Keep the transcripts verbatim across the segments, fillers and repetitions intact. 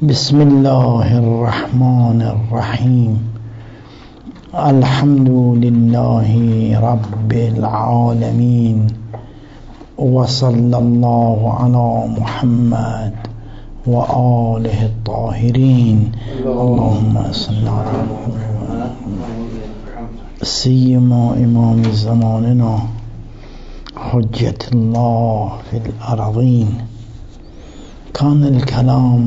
بسم الله الرحمن الرحيم. الحمد لله رب العالمين، وصلى الله على محمد وآله الطاهرين. اللهم صل على محمد سيما إمام زماننا حجة الله في الأرضين. كان الكلام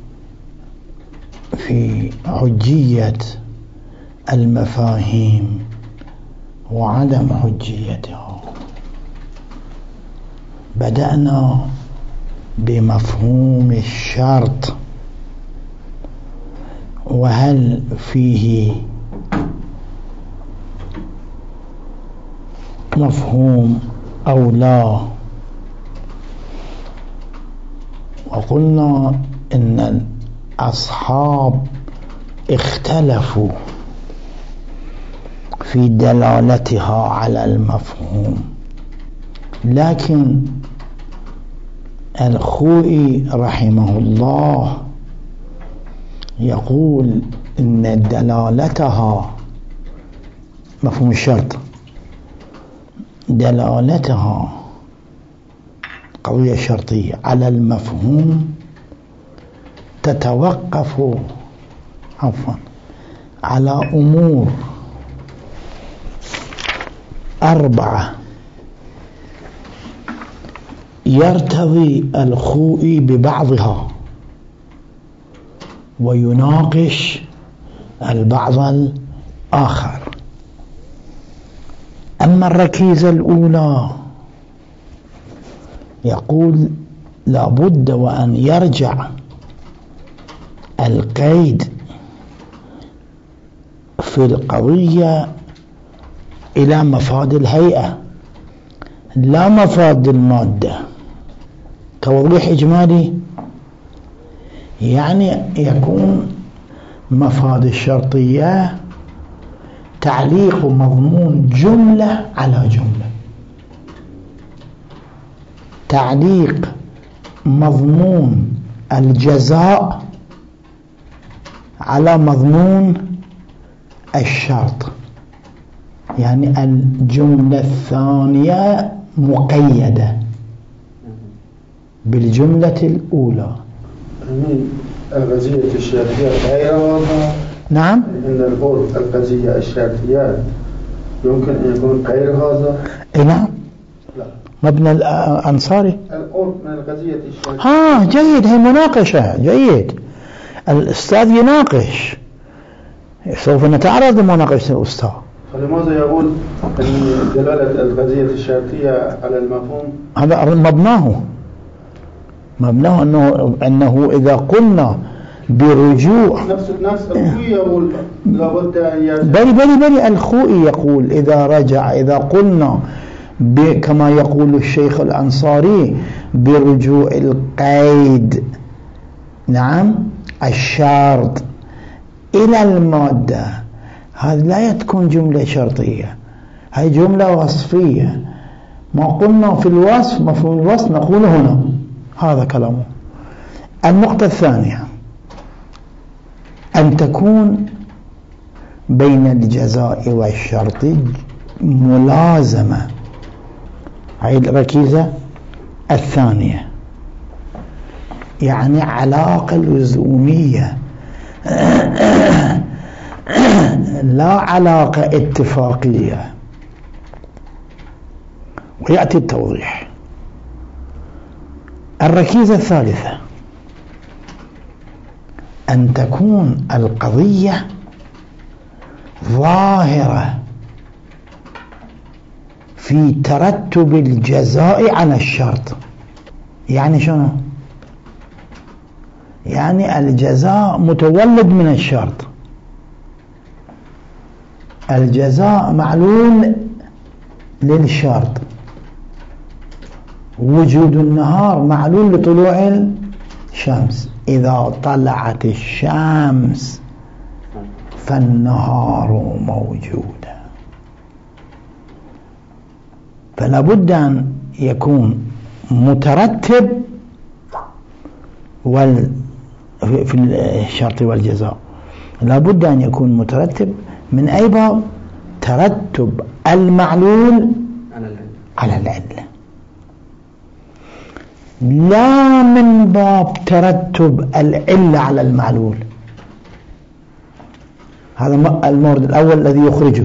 في حجية المفاهيم وعدم حجيتها. بدأنا بمفهوم الشرط، وهل فيه مفهوم أو لا، وقلنا إن الأصحاب اختلفوا في دلالتها على المفهوم، لكن الخوئي رحمه الله يقول إن دلالتها مفهوم الشرط، دلالتها قضية شرطية على المفهوم تتوقف عفوا على أمور أربعة يرتضي الخوئي ببعضها ويناقش البعض الآخر. أما الركيزة الأولى يقول لابد وأن يرجع القيد في القضية إلى مفاد الهيئة لا مفاد المادة. توضيح إجمالي، يعني يكون مفاد الشرطية تعليق مضمون جملة على جملة، تعليق مضمون الجزاء على مضمون الشرط، يعني الجملة الثانية مقيدة بالجملة الأولى. القضية الشرطية غير واضحة. نعم، إن القول القضية الشرطية يمكن أن يكون غير هذا. نعم، مبنى الأنصاري القول من القضية الشرطية. ها جيد، هي مناقشة جيد، الأستاذ يناقش، سوف نتعرض لمناقشة الأستاذ. فلماذا يقول أن دلالة القضية الشرطية على المفهوم هذا مبناه مبناه أنه, أنه إذا قلنا برجوع نفس نفس الخوئي يقول لابد أن يرجع. بلي بلي بلي الخوئي يقول إذا رجع، إذا قلنا كما يقول الشيخ الأنصاري برجوع القيد، نعم، الشرط إلى المادة، هذه لا تكون جملة شرطية، هي جملة وصفية. ما قلنا في الوصف مفهوم الوصف نقول هنا، هذا كلامه. النقطة الثانية أن تكون بين الجزاء والشرط ملازمة، هي الركيزة الثانية، يعني علاقة لزومية لا علاقة اتفاقية. ويأتي التوضيح. الركيزة الثالثة أن تكون القضية ظاهرة في ترتب الجزاء على الشرط. يعني شنو؟ يعني الجزاء متولد من الشرط، الجزاء معلول للشرط، وجود النهار معلول لطلوع الشمس، إذا طلعت الشمس فالنهار موجود. فلا بد أن يكون مترتب في الشرط والجزاء لابد أن يكون مترتب من أي باب؟ ترتب المعلول على العلة، لا من باب ترتب العلة على المعلول. هذا المورد الأول الذي يخرجه،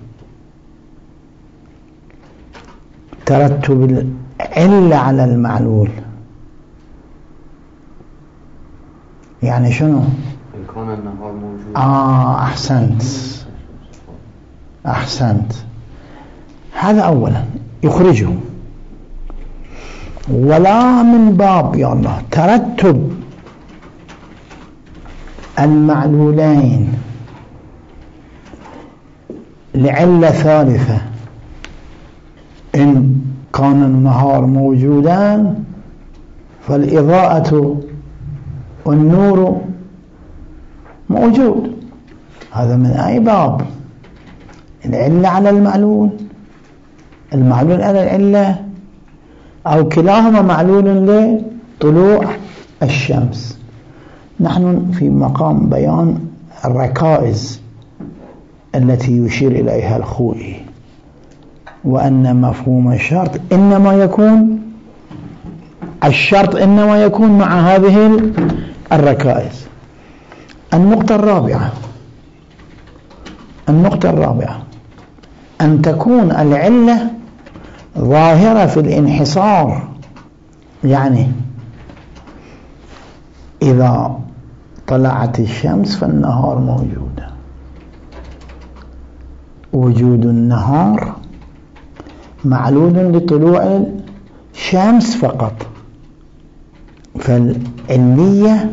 ترتب العلة على المعلول. يعني شنو؟ آه أحسنت أحسنت هذا أولا يخرجه. ولا من باب يا الله ترتب المعلولين لعلة ثالثة، إن كان النهار موجودا فالإضاءة والنور موجود. هذا من أي باب؟ العلة على المعلول، المعلول على العلة، أو كلاهما معلول لطلوع الشمس. نحن في مقام بيان الركائز التي يشير إليها الخوئي، وأن مفهوم الشرط إنما يكون الشرط إنما يكون مع هذه الركائز. النقطة الرابعة النقطة الرابعة أن تكون العلة ظاهرة في الانحصار، يعني إذا طلعت الشمس فالنهار موجود، وجود النهار معلول لطلوع الشمس فقط، فالعلية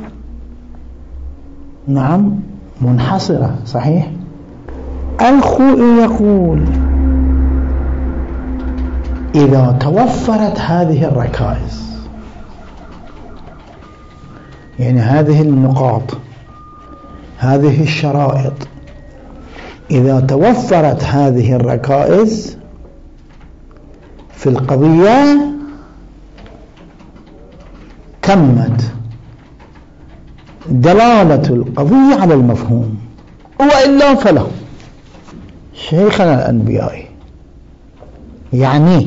نعم منحصرة. صحيح. الخوئي يقول إذا توفرت هذه الركائز، يعني هذه النقاط، هذه الشرائط، إذا توفرت هذه الركائز في القضية تمت دلالة القضية على المفهوم، وإلا فلا. شيخنا الأنبيائي يعني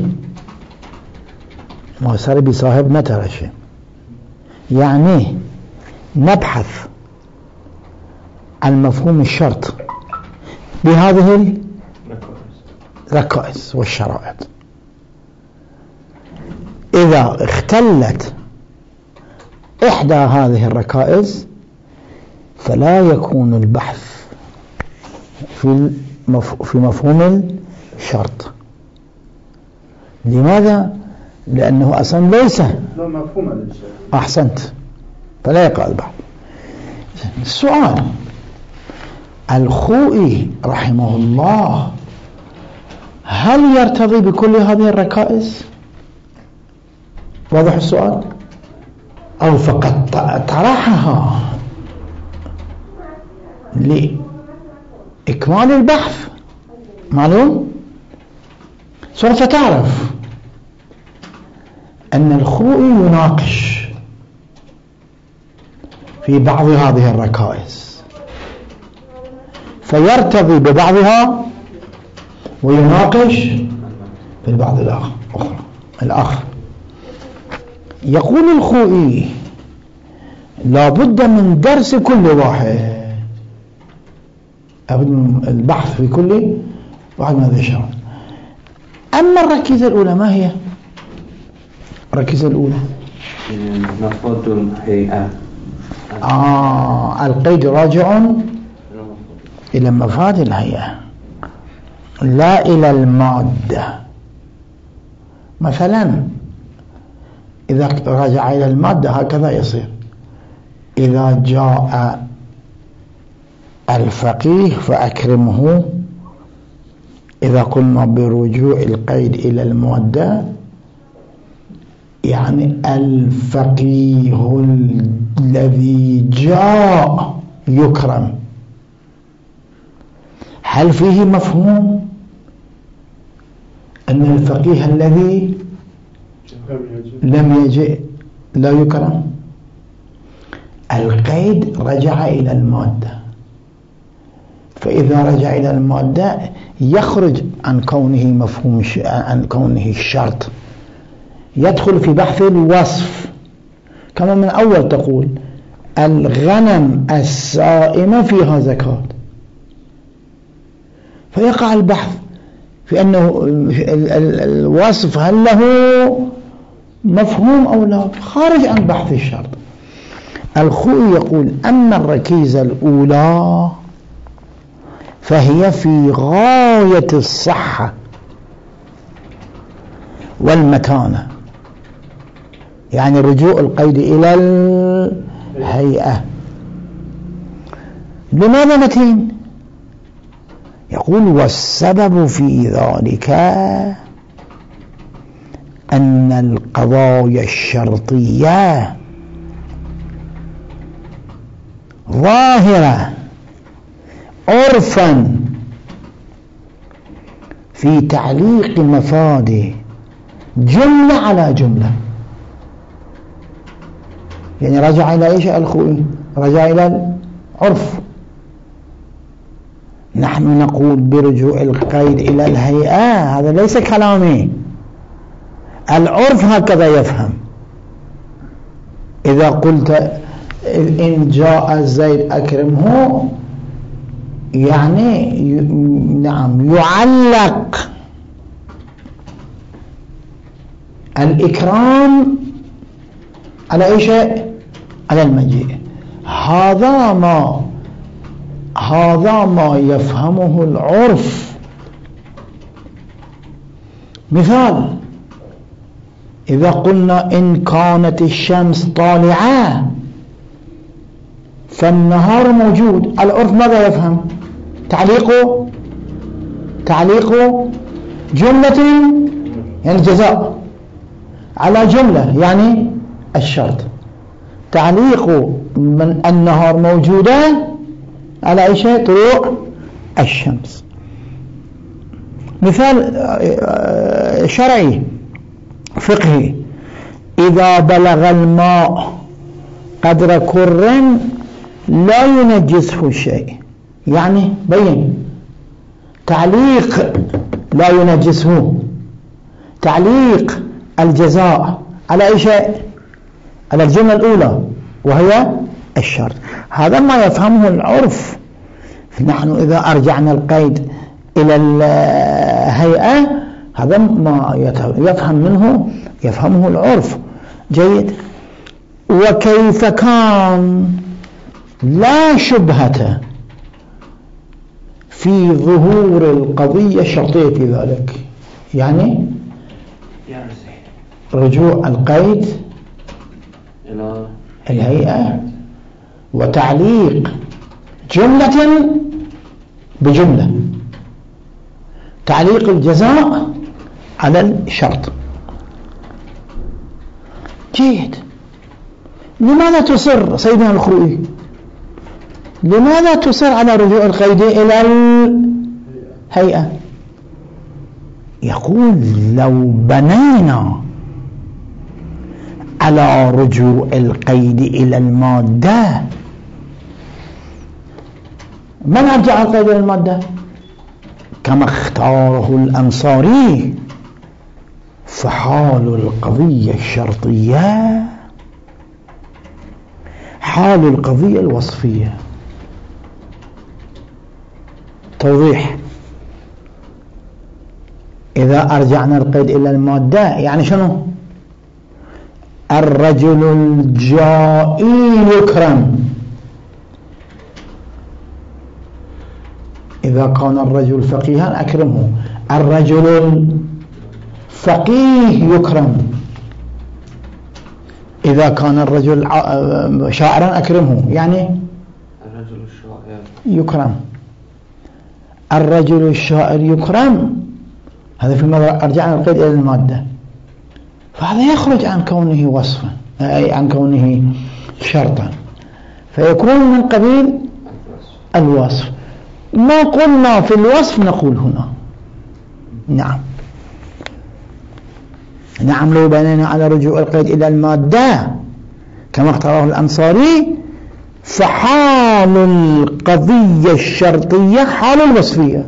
ما صار بصاحبنا ترشي، يعني نبحث عن مفهوم الشرط بهذه الركائز والشرائط. إذا اختلت إحدى هذه الركائز فلا يكون البحث في في مفهوم الشرط. لماذا؟ لأنه أصلا ليس مفهوم. أحسنت، فلا يقع البحث. السؤال: الخوئي رحمه الله هل يرتضي بكل هذه الركائز؟ واضح السؤال؟ أو فقط طرحها لإكمال البحث؟ معلوم؟ سوف تعرف أن الخوئي يناقش في بعض هذه الركائز فيرتضي ببعضها ويناقش في البعض الآخر. الآخر يقول الخوئي لا بد من درس كل واحد، أبد من البحث في كل واحد من هذه الشرائط. أما الركيزة الأولى ما هي؟ الركيزة الأولى مفاد الهيئة. آه القيد راجع إلى مفاد الهيئة لا إلى المادة. مثلا إذا رجع إلى المادة هكذا يصير: إذا جاء الفقيه فأكرمه. إذا قلنا برجوع القيد إلى المادة يعني الفقيه الذي جاء يكرم. هل فيه مفهوم أن الفقيه الذي لم يجئ لا يكرم؟ القيد رجع إلى المادة، فإذا رجع إلى المادة يخرج عن كونه مفهوم عن كونه الشرط، يدخل في بحث الوصف. كما من أول تقول الغنم السائمة فيها زكاة، فيقع البحث في أنه الوصف هل له مفهوم أو لا، خارج عن بحث الشرط. الخوئي يقول أما الركيزة الأولى فهي في غاية الصحة والمتانة، يعني رجوع القيد إلى الهيئة. لماذا متين؟ يقول والسبب في ذلك أن القضايا الشرطية ظاهرة عرفا في تعليق مفاد جملة على جملة. يعني رجع إلى إيش الخوئي؟ رجع إلى العرف. نحن نقول برجوع القيد إلى الهيئة، هذا ليس كلامي، العرف هكذا يفهم. إذا قلت إن جاء زيد أكرمه، يعني نعم يعلق الإكرام على أي شيء؟ على المجيء. هذا ما هذا ما يفهمه العرف. مثال، إذا قلنا إن كانت الشمس طالعة فالنهار موجود، العرف ماذا يفهم؟ تعليقه تعليقه جملة يعني جزاء على جملة يعني الشرط، تعليق من النهار موجودة على أي شيء؟ طلوع الشمس. مثال شرعي فقهي، إذا بلغ الماء قدر كر لا ينجسه شيء، يعني بين تعليق لا ينجسه، تعليق الجزاء على أي شيء؟ على الجملة الأولى وهي الشرط. هذا ما يفهمه العرف. نحن إذا أرجعنا القيد إلى الهيئة هذا ما يفهم منه يفهمه العرف. جيد. وكيف كان لا شبهة في ظهور القضية الشرطية في ذلك، يعني رجوع القيد إلى الهيئة وتعليق جملة بجملة، تعليق الجزاء على الشرط. جيد. لماذا تصر سيدنا الخوئي؟ لماذا تصر على رجوع القيد إلى الهيئة؟ يقول لو بنينا على رجوع القيد إلى المادة، من أرجع القيد إلى المادة؟ كما اختاره الأنصاري، فحال القضية الشرطية حال القضية الوصفية. توضيح: إذا أرجعنا القيد إلى المادة يعني شنو؟ الرجل الجائي يكرم. إذا كان الرجل فقيها أكرمه، الرجل الفقيه يكرم. إذا كان الرجل شاعرا أكرمه، يعني الرجل الشاعر يكرم. الرجل الشاعر يكرم، هذا في مرة أرجعنا القيد إلى المادة، فهذا يخرج عن كونه وصفا، أي عن كونه شرطا، فيكون من قبيل الوصف. ما قلنا في الوصف نقول هنا. نعم نعم لو بنينا على رجوع القيد إلى المادة كما اختاره الأنصاري فحال القضية الشرطية حال الوصفية.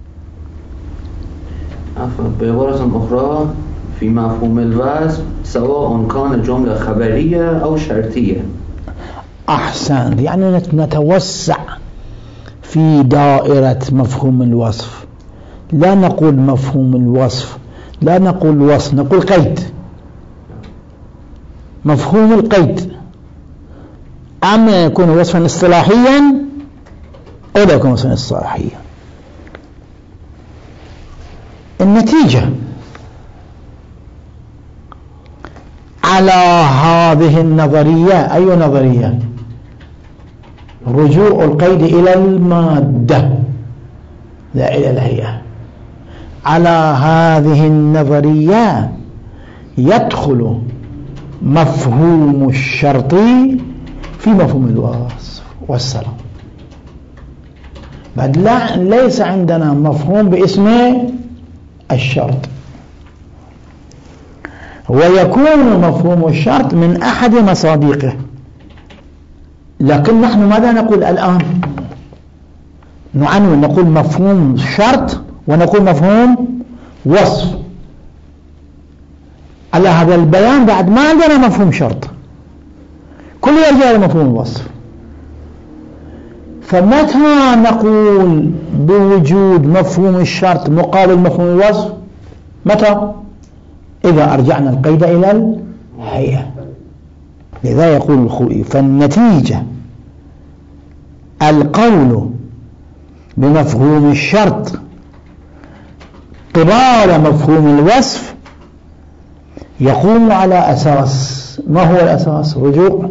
بعبارة أخرى في مفهوم الوصف سواء كان جملة خبرية أو شرطية. أحسن، يعني نتوسع في دائرة مفهوم الوصف، لا نقول مفهوم الوصف، لا نقول وصف، نقول قيد، مفهوم القيد. أما يكون وصفا اصطلاحيا أو لا يكون وصفا اصطلاحيا. النتيجة على هذه النظرية، أي نظرية؟ رجوع القيد إلى المادة لا إلى الهيئة. على هذه النظرية يدخل مفهوم الشرطي في مفهوم الوصف والسلام. بعد لا ليس عندنا مفهوم باسمه الشرط، ويكون مفهوم الشرط من أحد مصادقه. لكن نحن ماذا نقول الآن؟ نعنون، نقول مفهوم شرط ونقول مفهوم وصف. على هذا البيان بعد ما عندنا مفهوم شرط، كل يرجع إلى مفهوم الوصف. فمتى نقول بوجود مفهوم الشرط مقابل مفهوم الوصف؟ متى؟ إذا أرجعنا القيد إلى الهيئة. لذا يقول الخوئي: فالنتيجة القول بمفهوم الشرط قبال مفهوم الوصف يقوم على أساس، ما هو الأساس؟ رجوع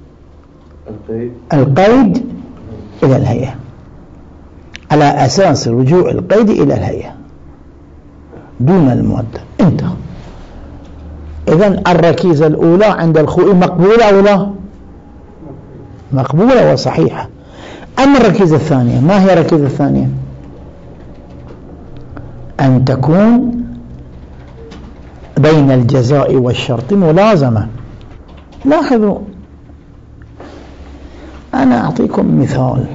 القيد إلى الهيئة، على أساس رجوع القيد إلى الهيئة دون المادة. انتهى. إذن الركيزة الأولى عند الخوئي مقبولة أو لا؟ مقبولة وصحيحة. أما الركيزة الثانية، ما هي الركيزة الثانية؟ أن تكون بين الجزاء والشرط ملازمة. لاحظوا، أنا أعطيكم مثال.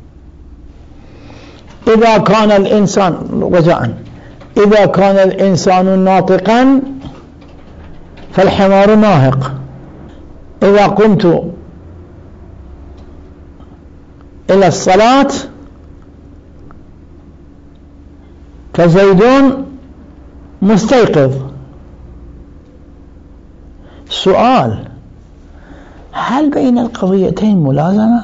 إذا كان الإنسان رجاءً إذا كان الإنسان ناطقاً فالحمار ناهق. إذا قمت إلى الصلاة فزيد مستيقظ. سؤال: هل بين القضيتين ملازمة؟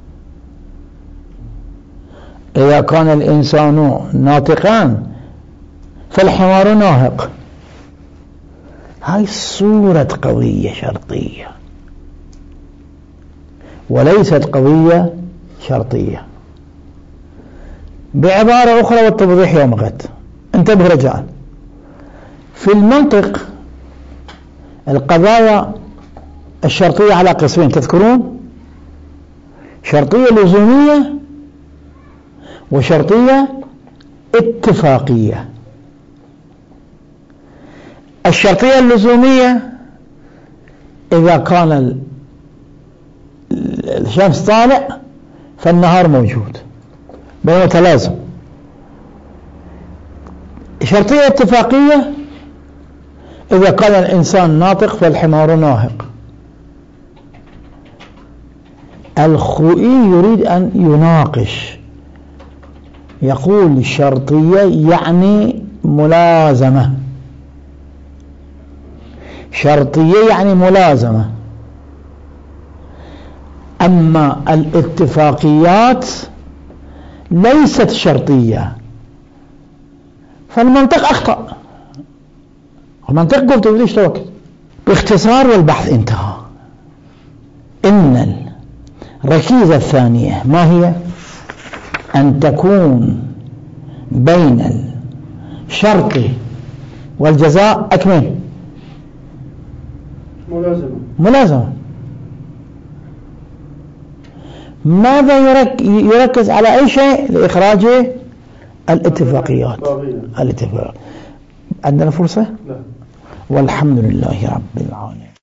إذا كان الإنسان ناطقا فالحمار ناهق، هاي صورة قضية شرطية وليست قضية شرطية. بعبارة أخرى والتوضيح يوم غد. انتبه رجاء، في المنطق القضايا الشرطية على قسمين، تذكرون؟ شرطية لزومية وشرطية اتفاقية. الشرطية اللزومية إذا كان الشمس طالع فالنهار موجود، بينه تلازم. شرطية اتفاقية إذا كان الإنسان ناطق فالحمار ناهق. الخوئي يريد أن يناقش، يقول الشرطية يعني ملازمة، شرطية يعني ملازمة. أما الاتفاقيات ليست شرطية، فالمنطق أخطأ. المنطق قلت ليش توكل. باختصار والبحث انتهى. إن الركيزة الثانية ما هي؟ أن تكون بين الشرط والجزاء أكمل ملازمة. ملازمة. ماذا يركز على أي شيء لإخراج الاتفاقيات؟ الاتفاق. عندنا فرصة؟ لا. والحمد لله رب العالمين.